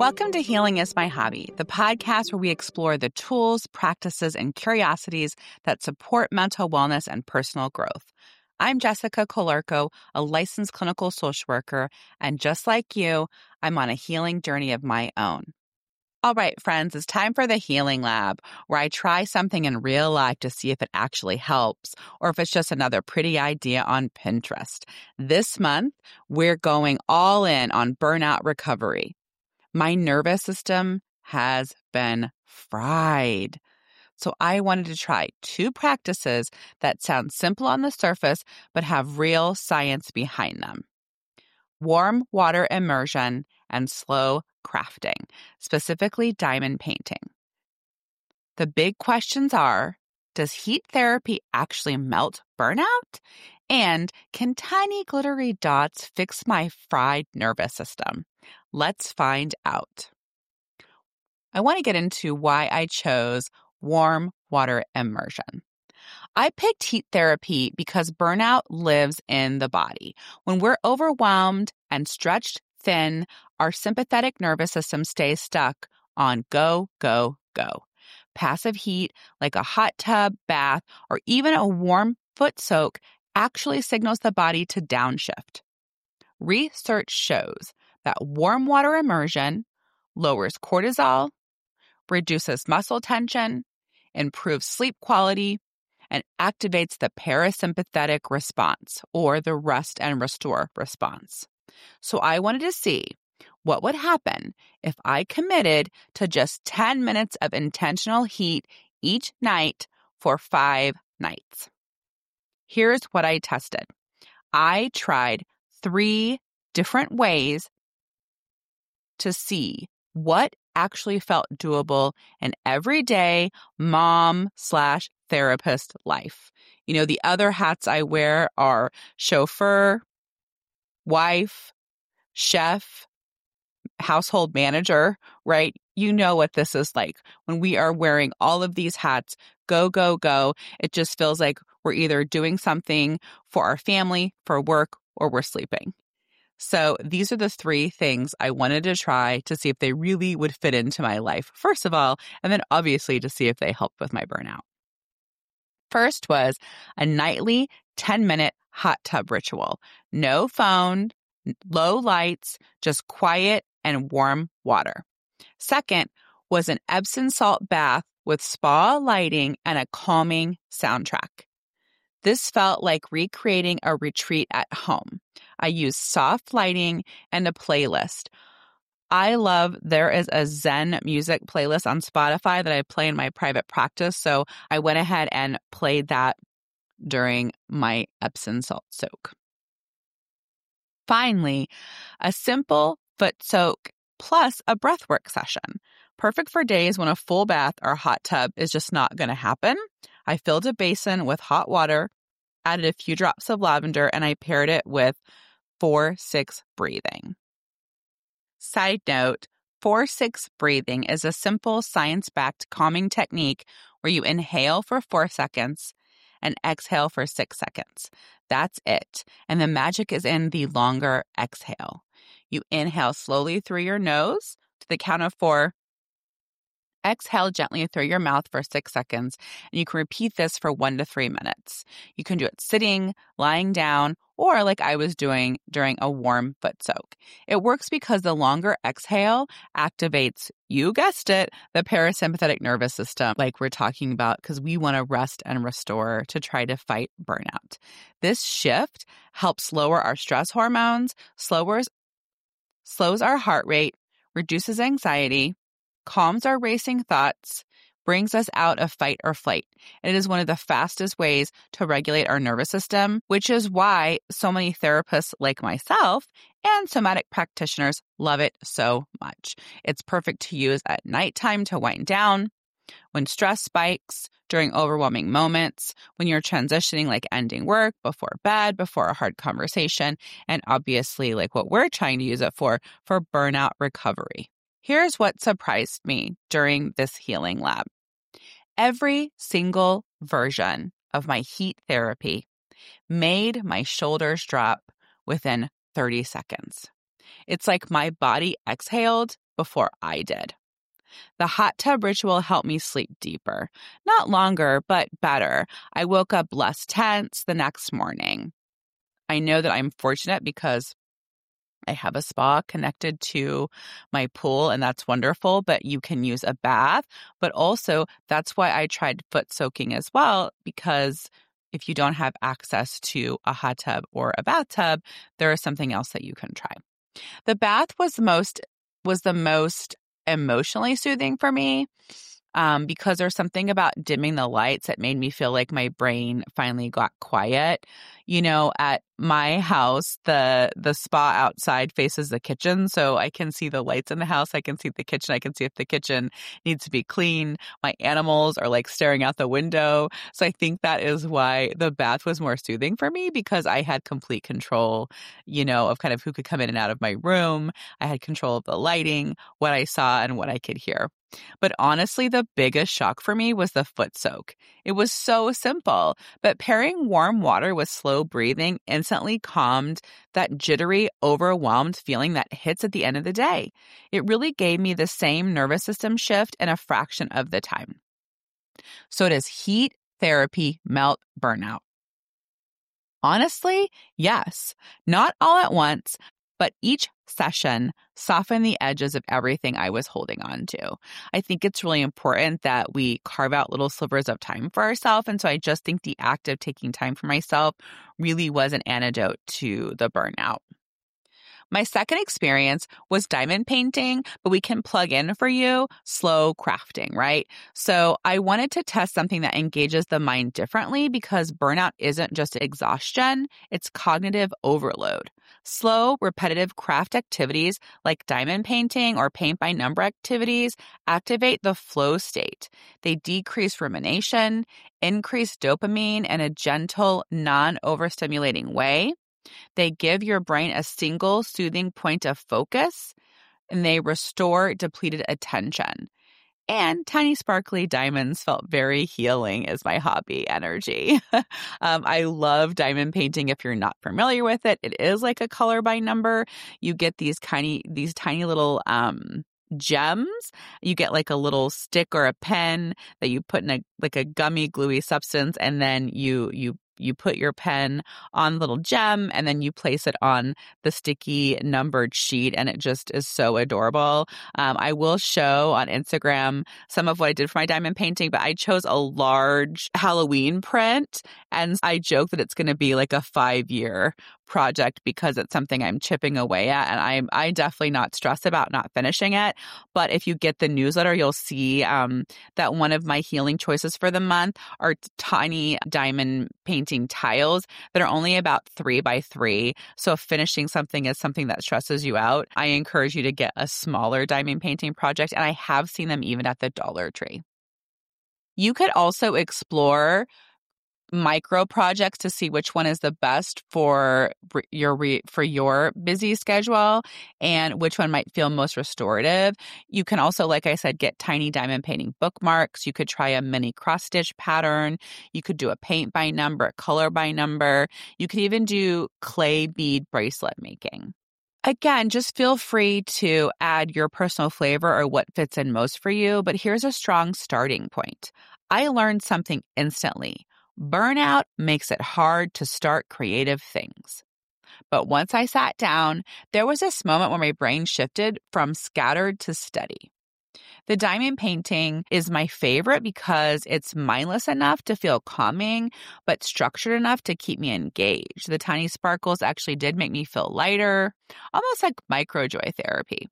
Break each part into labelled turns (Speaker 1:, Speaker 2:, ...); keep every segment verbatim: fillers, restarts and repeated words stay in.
Speaker 1: Welcome to Healing is My Hobby, the podcast where we explore the tools, practices, and curiosities that support mental wellness and personal growth. I'm Jessica Colarco, a licensed clinical social worker, and just like you, I'm on a healing journey of my own. All right, friends, it's time for the Healing Lab, where I try something in real life to see if it actually helps or if it's just another pretty idea on Pinterest. This month, we're going all in on burnout recovery. My nervous system has been fried. So I wanted to try two practices that sound simple on the surface but have real science behind them. Warm water immersion and slow crafting, specifically diamond painting. The big questions are, does heat therapy actually melt burnout? And can tiny glittery dots fix my fried nervous system? Let's find out. I want to get into why I chose warm water immersion. I picked heat therapy because burnout lives in the body. When we're overwhelmed and stretched thin, our sympathetic nervous system stays stuck on go, go, go. Passive heat, like a hot tub, bath, or even a warm foot soak, actually signals the body to downshift. Research shows that warm water immersion lowers cortisol, reduces muscle tension, improves sleep quality, and activates the parasympathetic response, or the rest and restore response. So I wanted to see what would happen if I committed to just ten minutes of intentional heat each night for five nights. Here's what I tested. I tried three different ways to see what actually felt doable in everyday mom slash therapist life. You know, the other hats I wear are chauffeur, wife, chef, household manager, right? You know what this is like. When we are wearing all of these hats, go, go, go, it just feels like we're either doing something for our family, for work, or we're sleeping. So these are the three things I wanted to try to see if they really would fit into my life, first of all, and then obviously to see if they helped with my burnout. First was a nightly ten-minute hot tub ritual. No phone, low lights, just quiet and warm water. Second was an Epsom salt bath with spa lighting and a calming soundtrack. This felt like recreating a retreat at home. I used soft lighting and a playlist. I love, there is a Zen music playlist on Spotify that I play in my private practice, so I went ahead and played that during my Epsom salt soak. Finally, a simple foot soak plus a breathwork session. Perfect for days when a full bath or hot tub is just not going to happen. I filled a basin with hot water, added a few drops of lavender, and I paired it with four six breathing. Side note, four six breathing is a simple science-backed calming technique where you inhale for four seconds and exhale for six seconds. That's it. And the magic is in the longer exhale. You inhale slowly through your nose to the count of four. Exhale gently through your mouth for six seconds, and you can repeat this for one to three minutes. You can do it sitting, lying down, or like I was doing during a warm foot soak. It works because the longer exhale activates, you guessed it, the parasympathetic nervous system, like we're talking about, because we want to rest and restore to try to fight burnout. This shift helps lower our stress hormones, slowers, slows our heart rate, reduces anxiety, calms our racing thoughts, brings us out of fight or flight. It is one of the fastest ways to regulate our nervous system, which is why so many therapists like myself and somatic practitioners love it so much. It's perfect to use at nighttime to wind down, when stress spikes, during overwhelming moments, when you're transitioning, like ending work, before bed, before a hard conversation, and obviously like what we're trying to use it for, for burnout recovery. Here's what surprised me during this healing lab. Every single version of my heat therapy made my shoulders drop within thirty seconds. It's like my body exhaled before I did. The hot tub ritual helped me sleep deeper. Not longer, but better. I woke up less tense the next morning. I know that I'm fortunate because I have a spa connected to my pool, and that's wonderful, but you can use a bath. But also, that's why I tried foot soaking as well, because if you don't have access to a hot tub or a bathtub, there is something else that you can try. The bath was the most was the most emotionally soothing for me. Um, because there's something about dimming the lights that made me feel like my brain finally got quiet. You know, at my house, the the spa outside faces the kitchen, so I can see the lights in the house. I can see the kitchen. I can see if the kitchen needs to be clean. My animals are like staring out the window. So I think that is why the bath was more soothing for me, because I had complete control, you know, of kind of who could come in and out of my room. I had control of the lighting, what I saw, and what I could hear. But honestly, the biggest shock for me was the foot soak. It was so simple, but pairing warm water with slow breathing instantly calmed that jittery, overwhelmed feeling that hits at the end of the day. It really gave me the same nervous system shift in a fraction of the time. So does heat therapy melt burnout? Honestly, yes. Not all at once, but each session softened the edges of everything I was holding on to. I think it's really important that we carve out little slivers of time for ourselves. And so I just think the act of taking time for myself really was an antidote to the burnout. My second experience was diamond painting, but we can plug in for you slow crafting, right? So I wanted to test something that engages the mind differently, because burnout isn't just exhaustion, it's cognitive overload. Slow, repetitive craft activities like diamond painting or paint by number activities activate the flow state. They decrease rumination, increase dopamine in a gentle, non-overstimulating way. They give your brain a single soothing point of focus, and they restore depleted attention. And tiny sparkly diamonds felt very healing as my hobby energy. um, I love diamond painting. If you're not familiar with it, it is like a color by number. You get these tiny, these tiny little um, gems. You get like a little stick or a pen that you put in a like a gummy, gluey substance, and then you you you put your pen on the little gem, and then you place it on the sticky numbered sheet, and it just is so adorable. Um, I will show on Instagram some of what I did for my diamond painting, but I chose a large Halloween print, and I joke that it's going to be like a five-year project because it's something I'm chipping away at, and I'm I definitely not stressed about not finishing it. But if you get the newsletter, you'll see um, that one of my healing choices for the month are tiny diamond painting tiles that are only about three by three. So if finishing something is something that stresses you out, I encourage you to get a smaller diamond painting project, and I have seen them even at the Dollar Tree. You could also explore micro projects to see which one is the best for your re- for your busy schedule and which one might feel most restorative. You can also, like I said, get tiny diamond painting bookmarks. You could try a mini cross stitch pattern. You could do a paint by number, a color by number. You could even do clay bead bracelet making. Again, just feel free to add your personal flavor or what fits in most for you, but here's a strong starting point. I learned something instantly. Burnout makes it hard to start creative things. But once I sat down, there was this moment where my brain shifted from scattered to steady. The diamond painting is my favorite because it's mindless enough to feel calming, but structured enough to keep me engaged. The tiny sparkles actually did make me feel lighter, almost like microjoy therapy.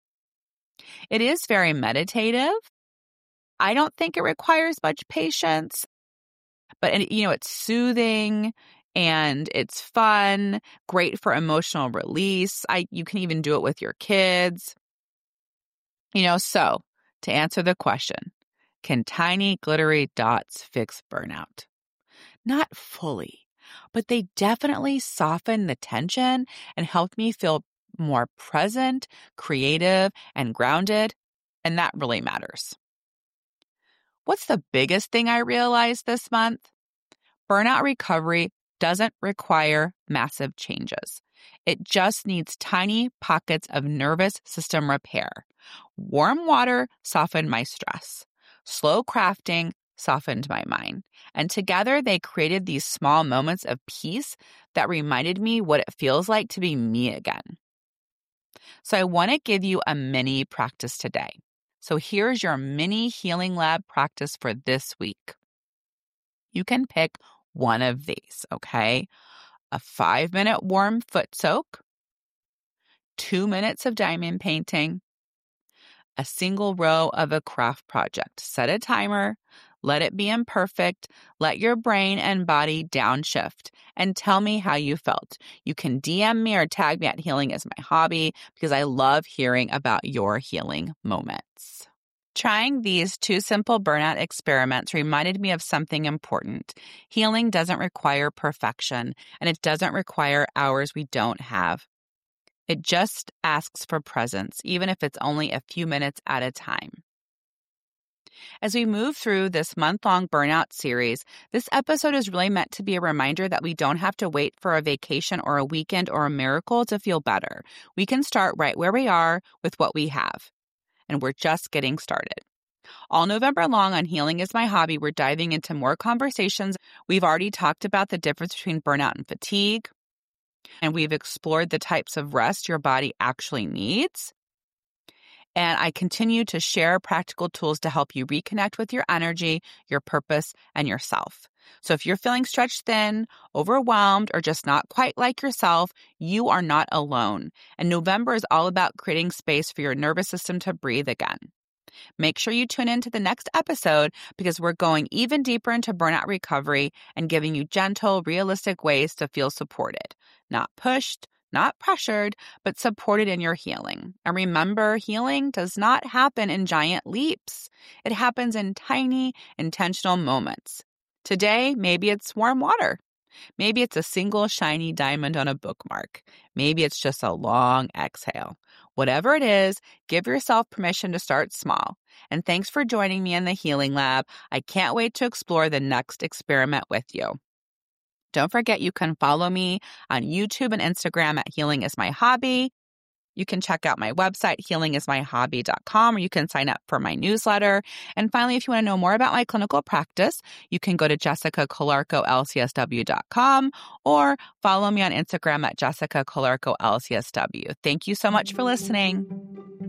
Speaker 1: It is very meditative. I don't think it requires much patience. But, you know, it's soothing and it's fun, great for emotional release. I you can even do it with your kids. You know, so to answer the question, can tiny glittery dots fix burnout? Not fully, but they definitely soften the tension and help me feel more present, creative, and grounded. And that really matters. What's the biggest thing I realized this month? Burnout recovery doesn't require massive changes. It just needs tiny pockets of nervous system repair. Warm water softened my stress. Slow crafting softened my mind. And together they created these small moments of peace that reminded me what it feels like to be me again. So I want to give you a mini practice today. So here's your mini Healing Lab practice for this week. You can pick one of these, okay? A five-minute warm foot soak, two minutes of diamond painting, a single row of a craft project. Set a timer, let it be imperfect, let your brain and body downshift, and tell me how you felt. You can D M me or tag me at Healing is My Hobby because I love hearing about your healing moments. Trying these two simple burnout experiments reminded me of something important. Healing doesn't require perfection, and it doesn't require hours we don't have. It just asks for presence, even if it's only a few minutes at a time. As we move through this month-long burnout series, this episode is really meant to be a reminder that we don't have to wait for a vacation or a weekend or a miracle to feel better. We can start right where we are with what we have. And we're just getting started. All November long on Healing is My Hobby, we're diving into more conversations. We've already talked about the difference between burnout and fatigue, and we've explored the types of rest your body actually needs. And I continue to share practical tools to help you reconnect with your energy, your purpose, and yourself. So if you're feeling stretched thin, overwhelmed, or just not quite like yourself, you are not alone. And November is all about creating space for your nervous system to breathe again. Make sure you tune in to the next episode because we're going even deeper into burnout recovery and giving you gentle, realistic ways to feel supported. Not pushed, not pressured, but supported in your healing. And remember, healing does not happen in giant leaps. It happens in tiny, intentional moments. Today, maybe it's warm water. Maybe it's a single shiny diamond on a bookmark. Maybe it's just a long exhale. Whatever it is, give yourself permission to start small. And thanks for joining me in the Healing Lab. I can't wait to explore the next experiment with you. Don't forget you can follow me on YouTube and Instagram at Healing is My Hobby. You can check out my website, healing is my hobby dot com, or you can sign up for my newsletter. And finally, if you want to know more about my clinical practice, you can go to jessica colarco l c s w dot com or follow me on Instagram at jessica colarco l c s w. Thank you so much for listening.